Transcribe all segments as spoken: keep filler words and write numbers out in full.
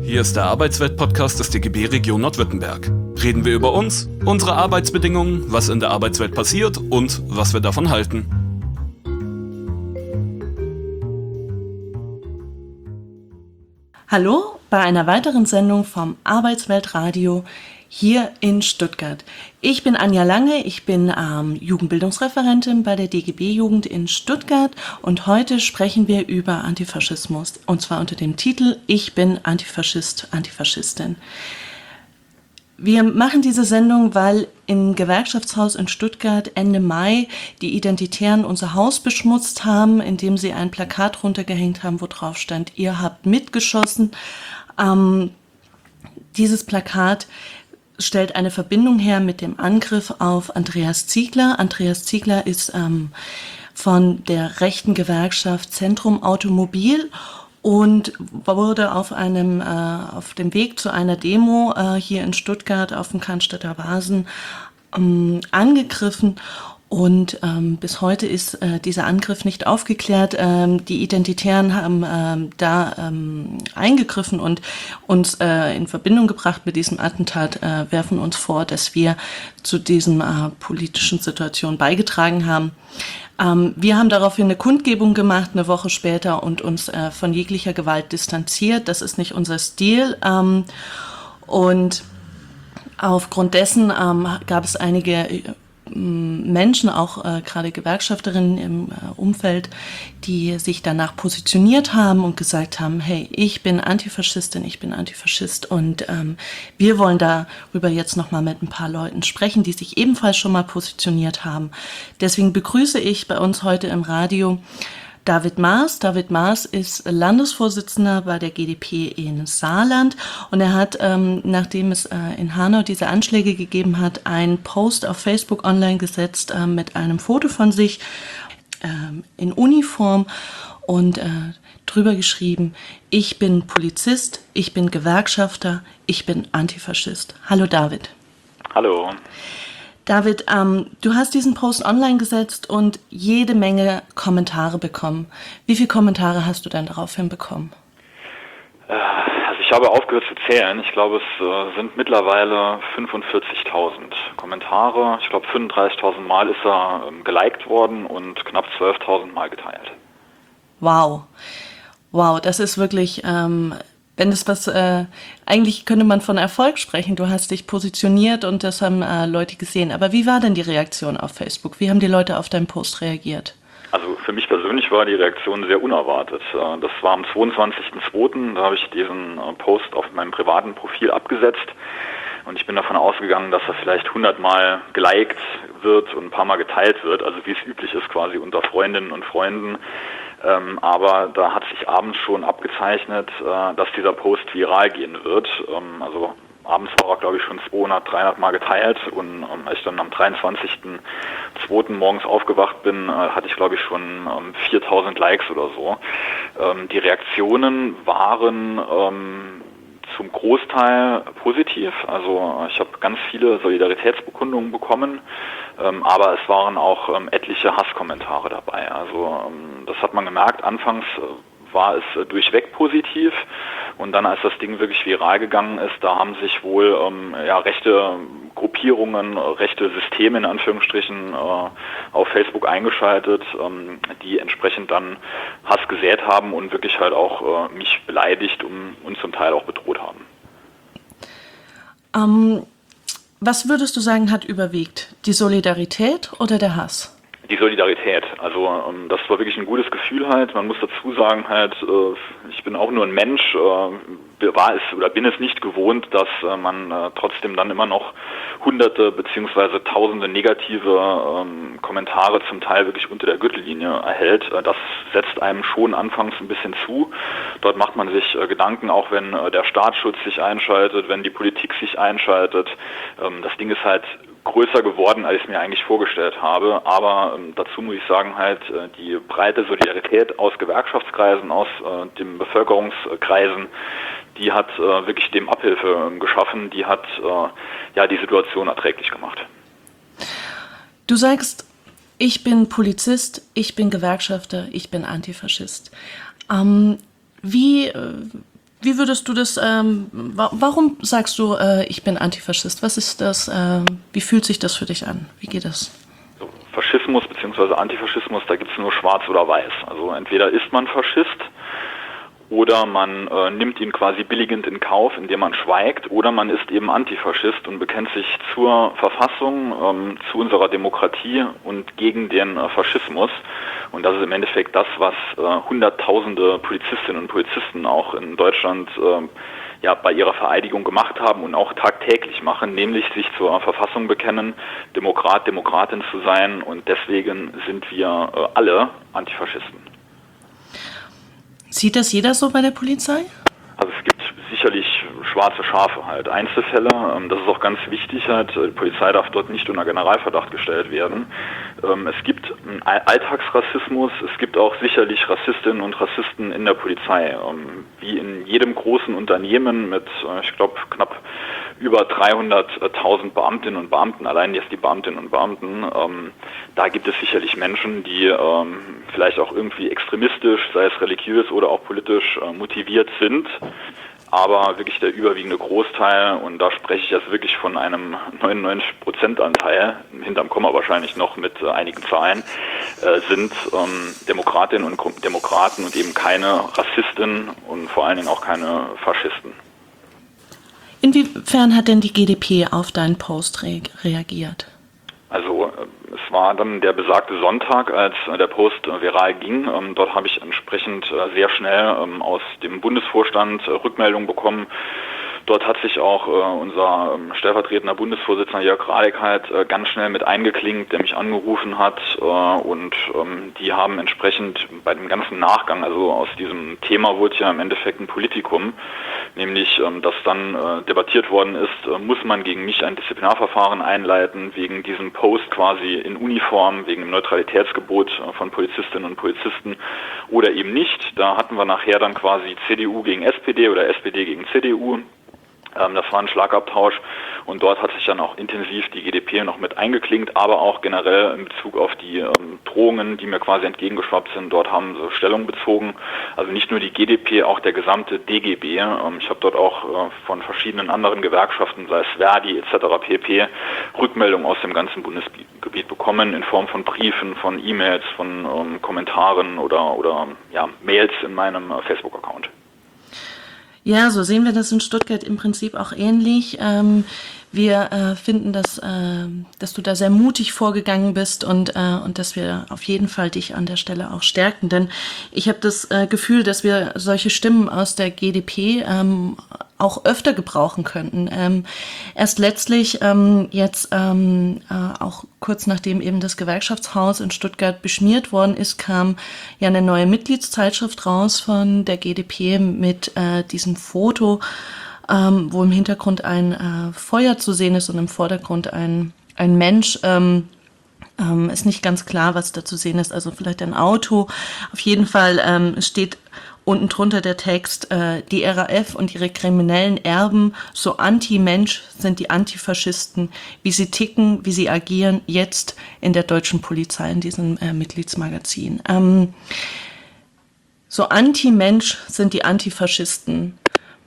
Hier ist der Arbeitswelt-Podcast des D G B Region Nordwürttemberg. Reden wir über uns, unsere Arbeitsbedingungen, was in der Arbeitswelt passiert und was wir davon halten. Hallo bei einer weiteren Sendung vom Arbeitsweltradio hier in Stuttgart. Ich bin Anja Lange, ich bin ähm, Jugendbildungsreferentin bei der D G B-Jugend in Stuttgart und heute sprechen wir über Antifaschismus und zwar unter dem Titel Ich bin Antifaschist, Antifaschistin. Wir machen diese Sendung, weil im Gewerkschaftshaus in Stuttgart Ende Mai die Identitären unser Haus beschmutzt haben, indem sie ein Plakat runtergehängt haben, wo drauf stand, ihr habt mitgeschossen. Ähm, dieses Plakat stellt eine Verbindung her mit dem Angriff auf Andreas Ziegler. Andreas Ziegler ist ähm, von der rechten Gewerkschaft Zentrum Automobil und wurde auf einem äh, auf dem Weg zu einer Demo äh, hier in Stuttgart auf dem Cannstatter Wasen ähm, angegriffen. Und ähm, bis heute ist äh, dieser Angriff nicht aufgeklärt. Ähm, die Identitären haben ähm, da ähm, eingegriffen und uns äh, in Verbindung gebracht mit diesem Attentat, äh, werfen uns vor, dass wir zu diesem äh, politischen Situation beigetragen haben. Ähm, wir haben daraufhin eine Kundgebung gemacht, eine Woche später, und uns äh, von jeglicher Gewalt distanziert. Das ist nicht unser Stil. Ähm, und aufgrund dessen ähm, gab es einige Menschen, auch äh, gerade Gewerkschafterinnen im äh, Umfeld, die sich danach positioniert haben und gesagt haben, hey, ich bin Antifaschistin, ich bin Antifaschist und ähm, wir wollen darüber jetzt nochmal mit ein paar Leuten sprechen, die sich ebenfalls schon mal positioniert haben. Deswegen begrüße ich bei uns heute im Radio David Maas. David Maas ist Landesvorsitzender bei der G d P in Saarland und er hat, ähm, nachdem es äh, in Hanau diese Anschläge gegeben hat, einen Post auf Facebook online gesetzt äh, mit einem Foto von sich äh, in Uniform und äh, drüber geschrieben, ich bin Polizist, ich bin Gewerkschafter, ich bin Antifaschist. Hallo David. Hallo. David, ähm, du hast diesen Post online gesetzt und jede Menge Kommentare bekommen. Wie viele Kommentare hast du denn daraufhin bekommen? Also ich habe aufgehört zu zählen. Ich glaube, es äh, sind mittlerweile fünfundvierzigtausend Kommentare. Ich glaube, fünfunddreißigtausend Mal ist er ähm, geliked worden und knapp zwölftausend Mal geteilt. Wow. Wow, das ist wirklich... Ähm, Wenn das was, äh, eigentlich könnte man von Erfolg sprechen. Du hast dich positioniert und das haben äh, Leute gesehen. Aber wie war denn die Reaktion auf Facebook? Wie haben die Leute auf deinen Post reagiert? Also für mich persönlich war die Reaktion sehr unerwartet. Das war am zweiundzwanzigsten zweiten Da habe ich diesen Post auf meinem privaten Profil abgesetzt. Und ich bin davon ausgegangen, dass er vielleicht hundert Mal geliked wird und ein paar Mal geteilt wird. Also wie es üblich ist quasi unter Freundinnen und Freunden. Ähm, aber da hat sich abends schon abgezeichnet, äh, dass dieser Post viral gehen wird. Ähm, also abends war er, glaube ich, schon zweihundert, dreihundert Mal geteilt und ähm, als ich dann am dreiundzwanzigsten zweiten morgens aufgewacht bin, äh, hatte ich, glaube ich, schon ähm, viertausend Likes oder so. Ähm, die Reaktionen waren ähm, zum Großteil positiv. Also ich habe ganz viele Solidaritätsbekundungen bekommen, ähm, aber es waren auch ähm, etliche Hasskommentare dabei. Also ähm, das hat man gemerkt. Anfangs äh, war es äh, durchweg positiv und dann, als das Ding wirklich viral gegangen ist, da haben sich wohl ähm, ja, rechte Gruppierungen, rechte Systeme in Anführungsstrichen äh, auf Facebook eingeschaltet, ähm, die entsprechend dann Hass gesät haben und wirklich halt auch äh, mich beleidigt und, und zum Teil auch bedroht haben. Ähm, was würdest du sagen, hat überwiegt? Die Solidarität oder der Hass? Die Solidarität, also ähm, das war wirklich ein gutes Gefühl halt. Man muss dazu sagen halt, äh, ich bin auch nur ein Mensch, äh, war es oder bin es nicht gewohnt, dass äh, man äh, trotzdem dann immer noch hunderte beziehungsweise tausende negative ähm, Kommentare zum Teil wirklich unter der Gürtellinie erhält. Äh, das setzt einem schon anfangs ein bisschen zu. Dort macht man sich äh, Gedanken, auch wenn äh, der Staatsschutz sich einschaltet, wenn die Politik sich einschaltet. Ähm, das Ding ist halt größer geworden, als ich es mir eigentlich vorgestellt habe. Aber ähm, dazu muss ich sagen, halt äh, die breite Solidarität aus Gewerkschaftskreisen, aus äh, den Bevölkerungskreisen, die hat äh, wirklich dem Abhilfe äh, geschaffen, die hat äh, ja die Situation erträglich gemacht. Du sagst, ich bin Polizist, ich bin Gewerkschafter, ich bin Antifaschist. Ähm, wie, Wie würdest du das, ähm, wa- warum sagst du, äh, ich bin Antifaschist? Was ist das, äh, wie fühlt sich das für dich an? Wie geht das? So, Faschismus bzw. Antifaschismus, da gibt es nur schwarz oder weiß. Also entweder ist man Faschist oder man äh, nimmt ihn quasi billigend in Kauf, indem man schweigt, oder man ist eben Antifaschist und bekennt sich zur Verfassung, ähm, zu unserer Demokratie und gegen den äh, Faschismus. Und das ist im Endeffekt das, was äh, Hunderttausende Polizistinnen und Polizisten auch in Deutschland äh, ja, bei ihrer Vereidigung gemacht haben und auch tagtäglich machen, nämlich sich zur Verfassung bekennen, Demokrat, Demokratin zu sein, und deswegen sind wir äh, alle Antifaschisten. Sieht das jeder so bei der Polizei? Also es gibt sicherlich schwarze Schafe halt, Einzelfälle, ähm, das ist auch ganz wichtig halt, die Polizei darf dort nicht unter Generalverdacht gestellt werden. Ähm, es gibt einen Alltagsrassismus, es gibt auch sicherlich Rassistinnen und Rassisten in der Polizei, ähm, wie in jedem großen Unternehmen mit, äh, ich glaube, knapp über dreihunderttausend Beamtinnen und Beamten, allein jetzt die Beamtinnen und Beamten, ähm, da gibt es sicherlich Menschen, die ähm, vielleicht auch irgendwie extremistisch, sei es religiös oder auch politisch äh, motiviert sind, aber wirklich der überwiegende Großteil, und da spreche ich jetzt wirklich von einem neunundneunzig Prozent Anteil, hinterm Komma wahrscheinlich noch mit äh, einigen Zahlen, äh, sind ähm, Demokratinnen und Demokraten und eben keine Rassisten und vor allen Dingen auch keine Faschisten. Inwiefern hat denn die G D P auf deinen Post re- reagiert? Also es war dann der besagte Sonntag, als der Post viral ging. Ähm, dort habe ich entsprechend äh, sehr schnell ähm, aus dem Bundesvorstand äh, Rückmeldung bekommen. Dort hat sich auch äh, unser ähm, stellvertretender Bundesvorsitzender Jörg Radek halt äh, ganz schnell mit eingeklinkt, der mich angerufen hat, äh, und ähm, die haben entsprechend bei dem ganzen Nachgang, also aus diesem Thema wurde ja im Endeffekt ein Politikum, nämlich ähm, dass dann äh, debattiert worden ist, äh, muss man gegen mich ein Disziplinarverfahren einleiten, wegen diesem Post quasi in Uniform, wegen dem Neutralitätsgebot äh, von Polizistinnen und Polizisten oder eben nicht. Da hatten wir nachher dann quasi C D U gegen S P D oder S P D gegen C D U. Das war ein Schlagabtausch, und dort hat sich dann auch intensiv die G D P noch mit eingeklinkt, aber auch generell in Bezug auf die ähm, Drohungen, die mir quasi entgegengeschwappt sind. Dort haben sie Stellung bezogen, also nicht nur die G D P, auch der gesamte D G B. Ähm, ich habe dort auch äh, von verschiedenen anderen Gewerkschaften, sei es Verdi et cetera pp., Rückmeldungen aus dem ganzen Bundesgebiet bekommen in Form von Briefen, von E-Mails, von ähm, Kommentaren oder, oder ja, Mails in meinem äh, Facebook-Account. Ja, so sehen wir das in Stuttgart im Prinzip auch ähnlich. Ähm, wir äh, finden, dass, äh, dass du da sehr mutig vorgegangen bist und, äh, und dass wir auf jeden Fall dich an der Stelle auch stärken. Denn ich habe das äh, Gefühl, dass wir solche Stimmen aus der G D P ähm, auch öfter gebrauchen könnten. Ähm, erst letztlich, ähm, jetzt ähm, äh, auch kurz nachdem eben das Gewerkschaftshaus in Stuttgart beschmiert worden ist, kam ja eine neue Mitgliedszeitschrift raus von der G D P mit äh, diesem Foto, ähm, wo im Hintergrund ein äh, Feuer zu sehen ist und im Vordergrund ein, ein Mensch. Ähm, ähm, ist nicht ganz klar, was da zu sehen ist, also vielleicht ein Auto. Auf jeden Fall ähm, steht unten drunter der Text, äh, die R A F und ihre kriminellen Erben, so anti-Mensch sind die Antifaschisten, wie sie ticken, wie sie agieren, jetzt in der deutschen Polizei, in diesem äh, Mitgliedsmagazin. Ähm, so anti-Mensch sind die Antifaschisten.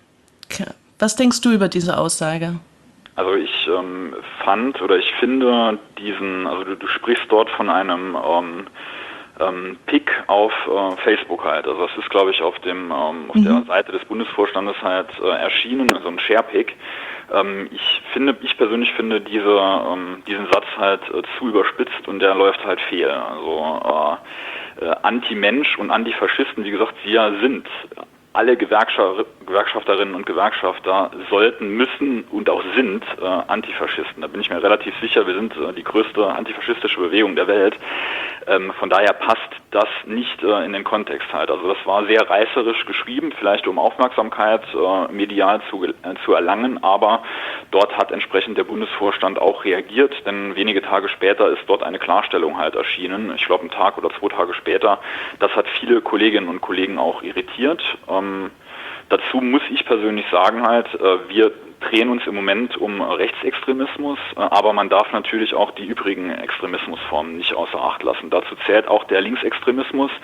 Was denkst du über diese Aussage? Also ich ähm, fand oder ich finde diesen, also du, du sprichst dort von einem ähm, ähm, Pick auf äh, Facebook halt. Also das ist, glaube ich, auf dem ähm, auf mhm. der Seite des Bundesvorstandes halt äh, erschienen, so ein Share-Pick. Ähm, ich finde, ich persönlich finde diese ähm, diesen Satz halt äh, zu überspitzt, und der läuft halt fehl. Also äh, äh, Anti-Mensch und Antifaschisten, wie gesagt, wir sind alle Gewerkschafterinnen und Gewerkschafter sollten, müssen und auch sind äh, Antifaschisten. Da bin ich mir relativ sicher, wir sind äh, die größte antifaschistische Bewegung der Welt. Ähm, von daher passt das nicht äh, in den Kontext halt. Also das war sehr reißerisch geschrieben, vielleicht um Aufmerksamkeit äh, medial zu, äh, zu erlangen, aber dort hat entsprechend der Bundesvorstand auch reagiert, denn wenige Tage später ist dort eine Klarstellung halt erschienen. Ich glaube, einen Tag oder zwei Tage später. Das hat viele Kolleginnen und Kollegen auch irritiert. Ähm, dazu muss ich persönlich sagen halt, äh, wir drehen uns im Moment um Rechtsextremismus, äh, aber man darf natürlich auch die übrigen Extremismusformen nicht außer Acht lassen. Dazu zählt auch der Linksextremismus,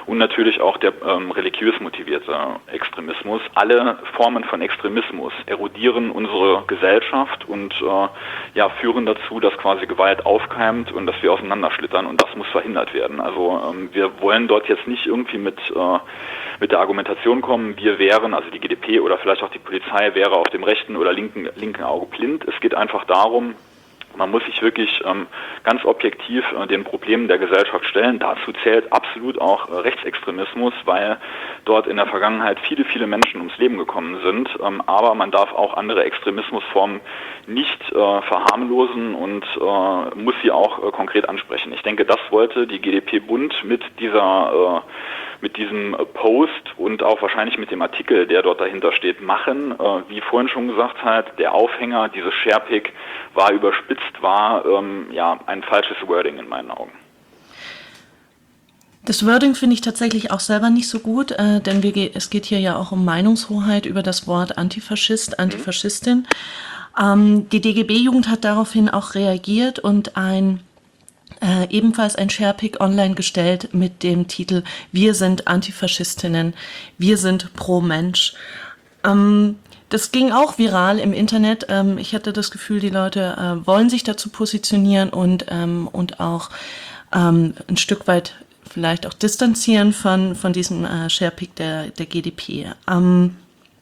und natürlich auch der ähm, religiös motivierte Extremismus. Alle Formen von Extremismus erodieren unsere Gesellschaft und äh, ja, führen dazu, dass quasi Gewalt aufkeimt und dass wir auseinanderschlittern, und das muss verhindert werden. Also ähm, wir wollen dort jetzt nicht irgendwie mit, äh, mit der Argumentation kommen, wir wären, also die G d P oder vielleicht auch die Polizei wäre auf dem rechten oder linken, linken Auge blind. Es geht einfach darum, man muss sich wirklich ähm, ganz objektiv äh, den Problemen der Gesellschaft stellen. Dazu zählt absolut auch äh, Rechtsextremismus, weil dort in der Vergangenheit viele, viele Menschen ums Leben gekommen sind. Ähm, aber man darf auch andere Extremismusformen nicht äh, verharmlosen und äh, muss sie auch äh, konkret ansprechen. Ich denke, das wollte die G d P-Bund mit dieser äh, mit diesem Post und auch wahrscheinlich mit dem Artikel, der dort dahinter steht, machen. Äh, wie vorhin schon gesagt hat, der Aufhänger, dieses Sharepick, war überspitzt, war ähm, ja ein falsches Wording in meinen Augen. Das Wording finde ich tatsächlich auch selber nicht so gut, äh, denn wir ge- es geht hier ja auch um Meinungshoheit über das Wort Antifaschist, Antifaschistin. Mhm. Ähm, die D G B-Jugend hat daraufhin auch reagiert und ein Äh, ebenfalls ein Sharepick online gestellt mit dem Titel "Wir sind Antifaschistinnen, wir sind pro Mensch". Ähm, das ging auch viral im Internet. Ähm, ich hatte das Gefühl, die Leute äh, wollen sich dazu positionieren und, ähm, und auch ähm, ein Stück weit vielleicht auch distanzieren von, von diesem äh, Sharepick der, der G d P. Ähm,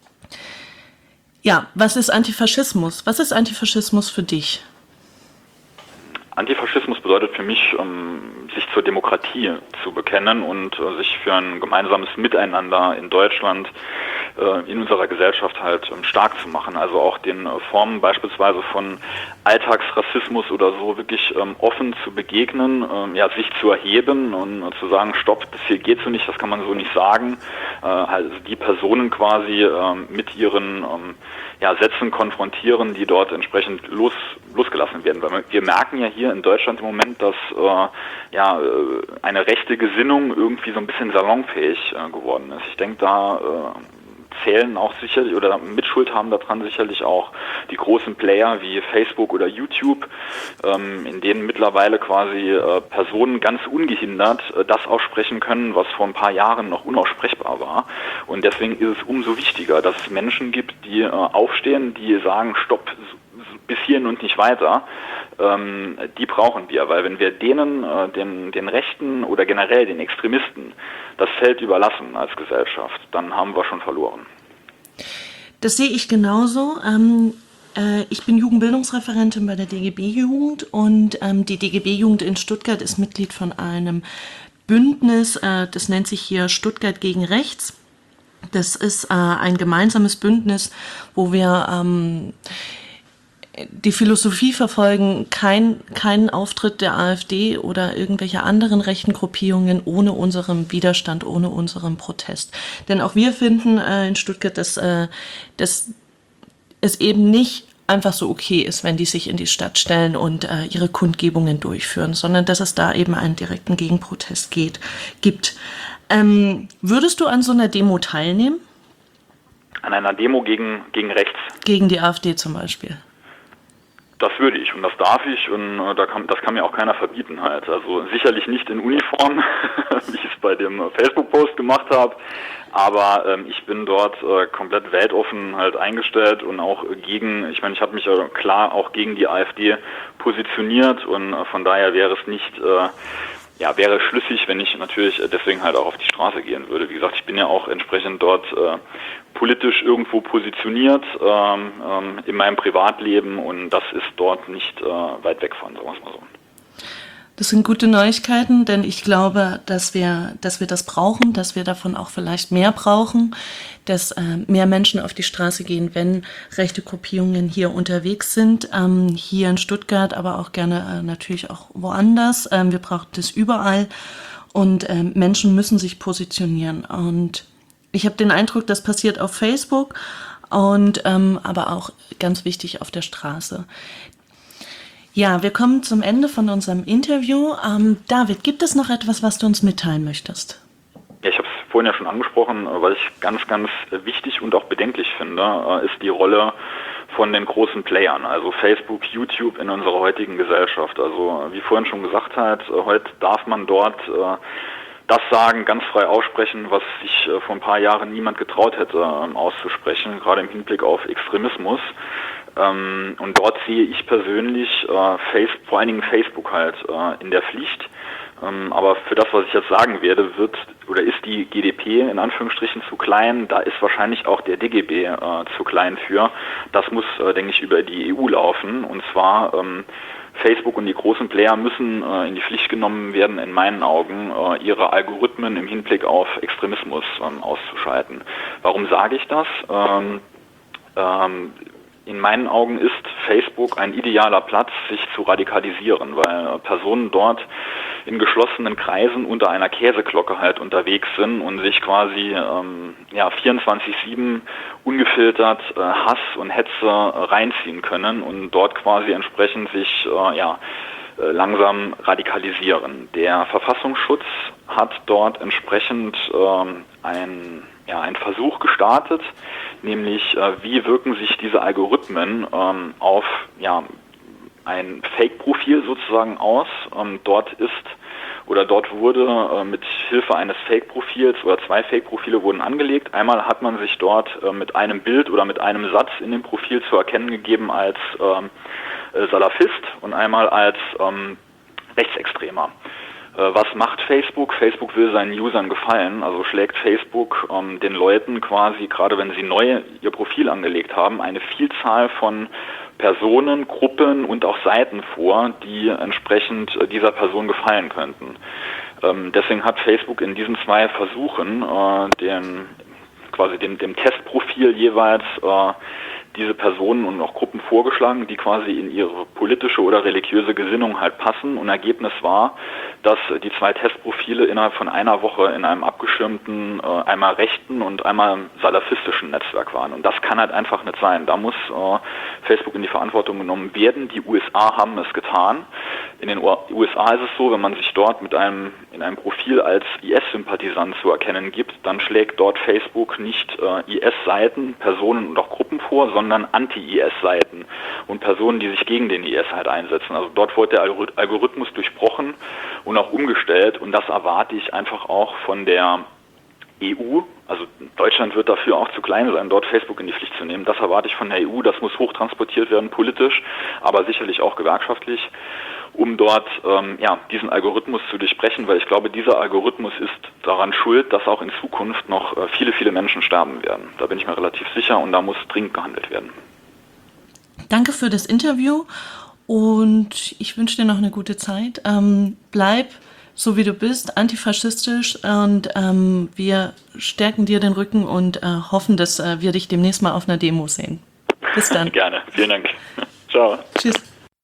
ja, was ist Antifaschismus? Was ist Antifaschismus für dich? Antifaschismus bedeutet für mich, ähm, sich zur Demokratie zu bekennen und äh, sich für ein gemeinsames Miteinander in Deutschland, äh, in unserer Gesellschaft halt ähm, stark zu machen. Also auch den äh, Formen beispielsweise von Alltagsrassismus oder so wirklich ähm, offen zu begegnen, ähm, ja, sich zu erheben und äh, zu sagen, stopp, das hier geht so nicht, das kann man so nicht sagen. Äh, also die Personen quasi äh, mit ihren ähm, ja, Sätzen konfrontieren, die dort entsprechend los, losgelassen werden. Weil wir merken ja hier in Deutschland im Moment, dass äh, ja, eine rechte Gesinnung irgendwie so ein bisschen salonfähig äh, geworden ist. Ich denke, da äh, zählen auch sicherlich oder Mitschuld haben daran sicherlich auch die großen Player wie Facebook oder YouTube, ähm, in denen mittlerweile quasi äh, Personen ganz ungehindert äh, das aussprechen können, was vor ein paar Jahren noch unaussprechbar war. Und deswegen ist es umso wichtiger, dass es Menschen gibt, die äh, aufstehen, die sagen, stopp, bis hierhin und nicht weiter. Ähm, die brauchen wir, weil wenn wir denen, äh, den, den Rechten oder generell den Extremisten das Feld überlassen als Gesellschaft, dann haben wir schon verloren. Das sehe ich genauso. Ähm, äh, ich bin Jugendbildungsreferentin bei der D G B-Jugend und ähm, die D G B-Jugend in Stuttgart ist Mitglied von einem Bündnis, äh, das nennt sich hier Stuttgart gegen Rechts. Das ist äh, ein gemeinsames Bündnis, wo wir ähm, die Philosophie verfolgen, kein, keinen Auftritt der AfD oder irgendwelcher anderen rechten Gruppierungen ohne unseren Widerstand, ohne unseren Protest. Denn auch wir finden äh, in Stuttgart, dass, äh, dass es eben nicht einfach so okay ist, wenn die sich in die Stadt stellen und äh, ihre Kundgebungen durchführen, sondern dass es da eben einen direkten Gegenprotest geht, gibt. Ähm, würdest du an so einer Demo teilnehmen? An einer Demo gegen, gegen rechts? Gegen die AfD zum Beispiel. Das würde ich und das darf ich und äh, da kann, das kann mir auch keiner verbieten halt. Also sicherlich nicht in Uniform, wie ich es bei dem äh, Facebook-Post gemacht habe, aber ähm, ich bin dort äh, komplett weltoffen halt eingestellt und auch gegen, ich meine, ich habe mich äh, klar auch gegen die AfD positioniert und äh, von daher wäre es nicht, äh, ja, wäre schlüssig, wenn ich natürlich äh, deswegen halt auch auf die Straße gehen würde. Wie gesagt, ich bin ja auch entsprechend dort äh, politisch irgendwo positioniert ähm, ähm, in meinem Privatleben und das ist dort nicht äh, weit weg von, sagen wir es mal so. Das sind gute Neuigkeiten, denn ich glaube, dass wir, dass wir das brauchen, dass wir davon auch vielleicht mehr brauchen, dass äh, mehr Menschen auf die Straße gehen, wenn rechte Gruppierungen hier unterwegs sind, ähm, hier in Stuttgart, aber auch gerne äh, natürlich auch woanders. Ähm, wir brauchen das überall und äh, Menschen müssen sich positionieren und ich habe den Eindruck, das passiert auf Facebook und ähm, aber auch ganz wichtig auf der Straße. Ja, wir kommen zum Ende von unserem Interview. Ähm, David, gibt es noch etwas, was du uns mitteilen möchtest? Ja, ich habe es vorhin ja schon angesprochen, weil ich ganz, ganz wichtig und auch bedenklich finde, ist die Rolle von den großen Playern, also Facebook, YouTube in unserer heutigen Gesellschaft. Also wie vorhin schon gesagt hat, heute darf man dort das sagen, ganz frei aussprechen, was sich äh, vor ein paar Jahren niemand getraut hätte ähm, auszusprechen, gerade im Hinblick auf Extremismus. Ähm, und dort sehe ich persönlich äh, Face, vor allen Dingen Facebook halt äh, in der Pflicht. Ähm, aber für das, was ich jetzt sagen werde, wird oder ist die G D P in Anführungsstrichen zu klein. Da ist wahrscheinlich auch der D G B äh, zu klein für. Das muss, äh, denke ich, über die E U laufen. Und zwar ähm, Facebook und die großen Player müssen äh, in die Pflicht genommen werden, in meinen Augen, äh, ihre Algorithmen im Hinblick auf Extremismus ähm, auszuschalten. Warum sage ich das? Ähm, ähm, In meinen Augen ist Facebook ein idealer Platz, sich zu radikalisieren, weil Personen dort in geschlossenen Kreisen unter einer Käseglocke halt unterwegs sind und sich quasi ähm, ja, vierundzwanzig sieben ungefiltert äh, Hass und Hetze äh, reinziehen können und dort quasi entsprechend sich äh, ja, äh, langsam radikalisieren. Der Verfassungsschutz hat dort entsprechend ähm, ein Ja, ein Versuch gestartet, nämlich äh, wie wirken sich diese Algorithmen ähm, auf ja, ein Fake-Profil sozusagen aus. Ähm, dort ist oder dort wurde äh, mit Hilfe eines Fake-Profils oder zwei Fake-Profile wurden angelegt. Einmal hat man sich dort äh, mit einem Bild oder mit einem Satz in dem Profil zu erkennen gegeben als ähm, äh, Salafist und einmal als ähm, Rechtsextremer. Was macht Facebook? Facebook will seinen Usern gefallen, also schlägt Facebook ähm, den Leuten quasi, gerade wenn sie neu ihr Profil angelegt haben, eine Vielzahl von Personen, Gruppen und auch Seiten vor, die entsprechend äh, dieser Person gefallen könnten. Ähm, deswegen hat Facebook in diesen zwei Versuchen äh, den, quasi dem, dem Testprofil jeweils äh, diese Personen und auch Gruppen vorgeschlagen, die quasi in ihre politische oder religiöse Gesinnung halt passen. Und Ergebnis war, dass die zwei Testprofile innerhalb von einer Woche in einem abgeschirmten, äh, einmal rechten und einmal salafistischen Netzwerk waren. Und das kann halt einfach nicht sein. Da muss äh, Facebook in die Verantwortung genommen werden. Die U S A haben es getan. In den U S A ist es so, wenn man sich dort mit einem in einem Profil als I S-Sympathisant zu erkennen gibt, dann schlägt dort Facebook nicht äh, I S-Seiten, Personen und auch Gruppen vor, sondern Anti-I S-Seiten und Personen, die sich gegen den I S halt einsetzen. Also dort wurde der Algorithmus durchbrochen und auch umgestellt und das erwarte ich einfach auch von der E U. Also Deutschland wird dafür auch zu klein sein, dort Facebook in die Pflicht zu nehmen. Das erwarte ich von der E U. Das muss hochtransportiert werden, politisch, aber sicherlich auch gewerkschaftlich, um dort ähm, ja, diesen Algorithmus zu durchbrechen, weil ich glaube, dieser Algorithmus ist daran schuld, dass auch in Zukunft noch äh, viele, viele Menschen sterben werden. Da bin ich mir relativ sicher und da muss dringend gehandelt werden. Danke für das Interview und ich wünsche dir noch eine gute Zeit. Ähm, bleib so wie du bist, antifaschistisch und ähm, wir stärken dir den Rücken und äh, hoffen, dass äh, wir dich demnächst mal auf einer Demo sehen. Bis dann. Gerne, vielen Dank. Ciao. Tschüss.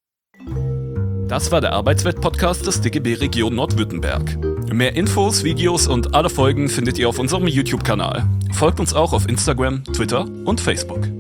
Das war der Arbeitswelt-Podcast des D G B Region Nordwürttemberg. Mehr Infos, Videos und alle Folgen findet ihr auf unserem YouTube-Kanal. Folgt uns auch auf Instagram, Twitter und Facebook.